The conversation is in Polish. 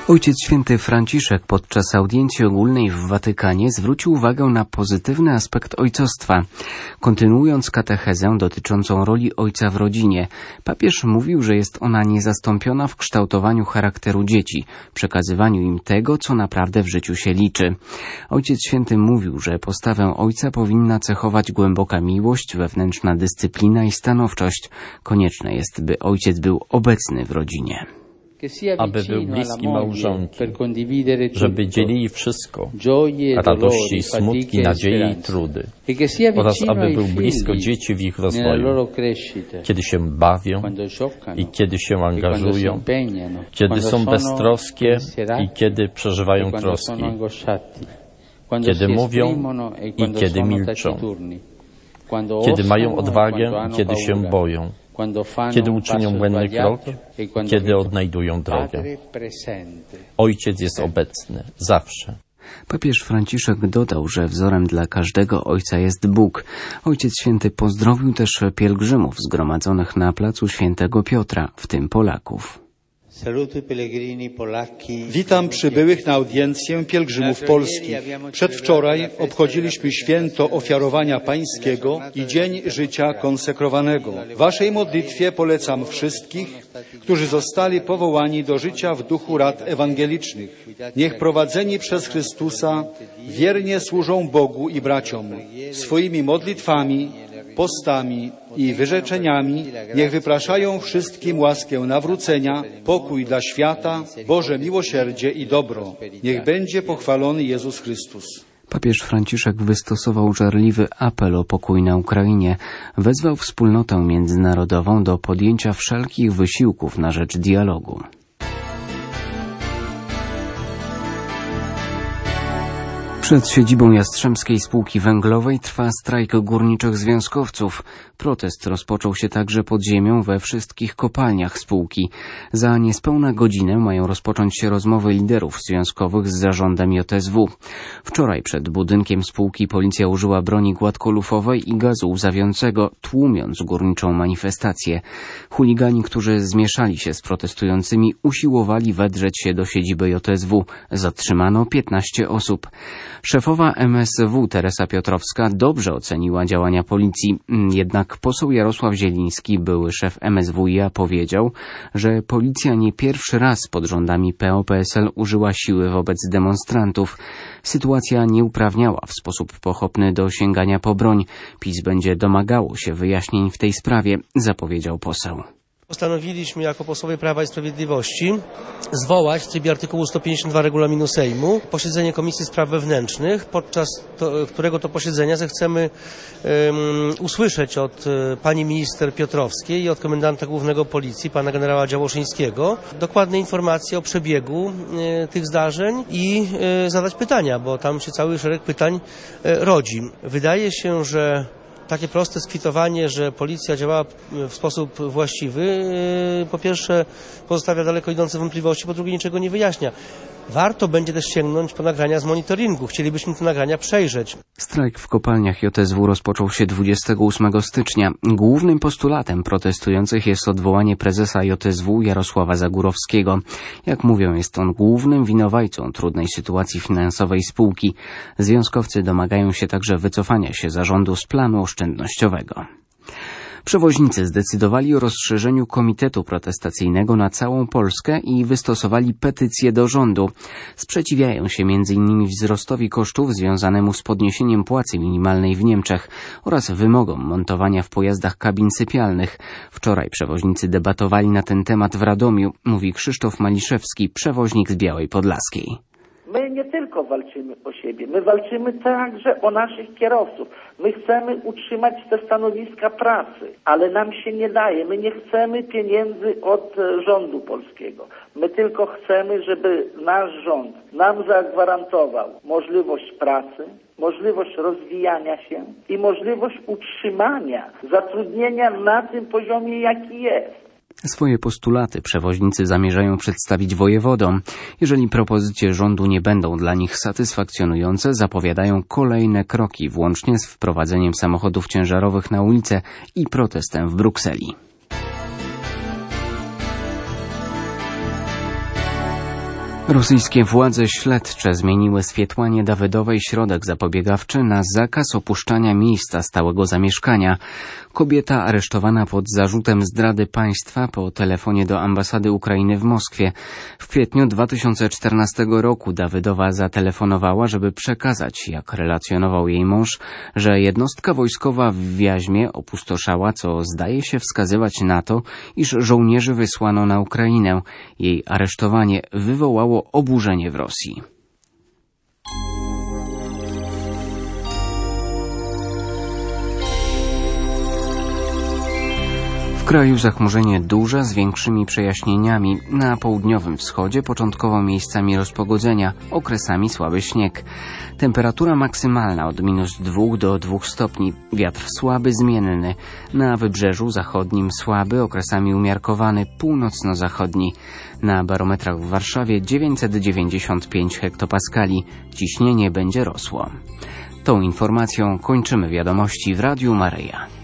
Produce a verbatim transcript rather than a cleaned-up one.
Ojciec Święty Franciszek podczas audiencji ogólnej w Watykanie zwrócił uwagę na pozytywny aspekt ojcostwa. Kontynuując katechezę dotyczącą roli ojca w rodzinie, papież mówił, że jest ona niezastąpiona w kształtowaniu charakteru dzieci, przekazywaniu im tego, co naprawdę w życiu się liczy. Ojciec Święty mówił, że postawę ojca powinna cechować głęboka miłość, wewnętrzna dyscyplina i stanowczość. Konieczne jest, by ojciec był obecny w rodzinie. Aby był bliski małżonki, żeby dzielili wszystko, radości, smutki, nadzieje i trudy, oraz aby był blisko dzieci w ich rozwoju, kiedy się bawią i kiedy się angażują, kiedy są beztroskie i kiedy przeżywają troski, kiedy mówią i kiedy milczą, kiedy mają odwagę i kiedy się boją, kiedy uczynią błędny krok, kiedy odnajdują drogę. Ojciec jest obecny, zawsze. Papież Franciszek dodał, że wzorem dla każdego ojca jest Bóg. Ojciec Święty pozdrowił też pielgrzymów zgromadzonych na placu Świętego Piotra, w tym Polaków. Witam przybyłych na audiencję pielgrzymów polskich. Przedwczoraj obchodziliśmy święto ofiarowania pańskiego i dzień życia konsekrowanego. Waszej modlitwie polecam wszystkich, którzy zostali powołani do życia w duchu rad ewangelicznych. Niech prowadzeni przez Chrystusa wiernie służą Bogu i braciom. Swoimi modlitwami, postami i wyrzeczeniami niech wypraszają wszystkim łaskę nawrócenia, pokój dla świata, Boże miłosierdzie i dobro. Niech będzie pochwalony Jezus Chrystus. Papież Franciszek wystosował żarliwy apel o pokój na Ukrainie. Wezwał wspólnotę międzynarodową do podjęcia wszelkich wysiłków na rzecz dialogu. Przed siedzibą Jastrzębskiej Spółki Węglowej trwa strajk górniczych związkowców. Protest rozpoczął się także pod ziemią we wszystkich kopalniach spółki. Za niespełna godzinę mają rozpocząć się rozmowy liderów związkowych z zarządem J S W. Wczoraj przed budynkiem spółki policja użyła broni gładkolufowej i gazu łzawiącego, tłumiąc górniczą manifestację. Chuligani, którzy zmieszali się z protestującymi, usiłowali wedrzeć się do siedziby J S W. Zatrzymano piętnaście osób. Szefowa M S W Teresa Piotrowska dobrze oceniła działania policji, jednak poseł Jarosław Zieliński, były szef M S W i a, powiedział, że policja nie pierwszy raz pod rządami P O P S L użyła siły wobec demonstrantów. Sytuacja nie uprawniała w sposób pochopny do sięgania po broń. PiS będzie domagało się wyjaśnień w tej sprawie, zapowiedział poseł. Postanowiliśmy jako posłowie Prawa i Sprawiedliwości zwołać w trybie artykułu sto pięćdziesiąt dwa regulaminu Sejmu posiedzenie Komisji Spraw Wewnętrznych, podczas to, którego to posiedzenia zechcemy um, usłyszeć od um, pani minister Piotrowskiej i od komendanta głównego Policji, pana generała Działoszyńskiego, dokładne informacje o przebiegu um, tych zdarzeń i um, zadać pytania, bo tam się cały szereg pytań um, rodzi. Wydaje się, że takie proste skwitowanie, że policja działała w sposób właściwy, po pierwsze pozostawia daleko idące wątpliwości, po drugie niczego nie wyjaśnia. Warto będzie też sięgnąć po nagrania z monitoringu. Chcielibyśmy te nagrania przejrzeć. Strajk w kopalniach J S W rozpoczął się dwudziestego ósmego stycznia. Głównym postulatem protestujących jest odwołanie prezesa J S W Jarosława Zagórowskiego. Jak mówią, jest on głównym winowajcą trudnej sytuacji finansowej spółki. Związkowcy domagają się także wycofania się zarządu z planu oszczędnościowego. Przewoźnicy zdecydowali o rozszerzeniu komitetu protestacyjnego na całą Polskę i wystosowali petycję do rządu. Sprzeciwiają się między innymi wzrostowi kosztów związanemu z podniesieniem płacy minimalnej w Niemczech oraz wymogom montowania w pojazdach kabin sypialnych. Wczoraj przewoźnicy debatowali na ten temat w Radomiu, mówi Krzysztof Maliszewski, przewoźnik z Białej Podlaskiej. My nie tylko walczymy o siebie, my walczymy także o naszych kierowców. My chcemy utrzymać te stanowiska pracy, ale nam się nie daje. My nie chcemy pieniędzy od rządu polskiego. My tylko chcemy, żeby nasz rząd nam zagwarantował możliwość pracy, możliwość rozwijania się i możliwość utrzymania zatrudnienia na tym poziomie, jaki jest. Swoje postulaty przewoźnicy zamierzają przedstawić wojewodom. Jeżeli propozycje rządu nie będą dla nich satysfakcjonujące, zapowiadają kolejne kroki, włącznie z wprowadzeniem samochodów ciężarowych na ulicę i protestem w Brukseli. Rosyjskie władze śledcze zmieniły Swietłanie Dawydowej środek zapobiegawczy na zakaz opuszczania miejsca stałego zamieszkania. Kobieta aresztowana pod zarzutem zdrady państwa po telefonie do ambasady Ukrainy w Moskwie. W kwietniu dwa tysiące czternastego roku Dawydowa zatelefonowała, żeby przekazać, jak relacjonował jej mąż, że jednostka wojskowa w Wiaźmie opustoszała, co zdaje się wskazywać na to, iż żołnierzy wysłano na Ukrainę. Jej aresztowanie wywołało oburzenie w Rosji. W kraju zachmurzenie duże z większymi przejaśnieniami. Na południowym wschodzie początkowo miejscami rozpogodzenia, okresami słaby śnieg. Temperatura maksymalna od minus dwóch do dwóch stopni. Wiatr słaby, zmienny. Na wybrzeżu zachodnim słaby, okresami umiarkowany, północno-zachodni. Na barometrach w Warszawie dziewięćset dziewięćdziesiąt pięć hektopaskali. Ciśnienie będzie rosło. Tą informacją kończymy wiadomości w Radiu Maryja.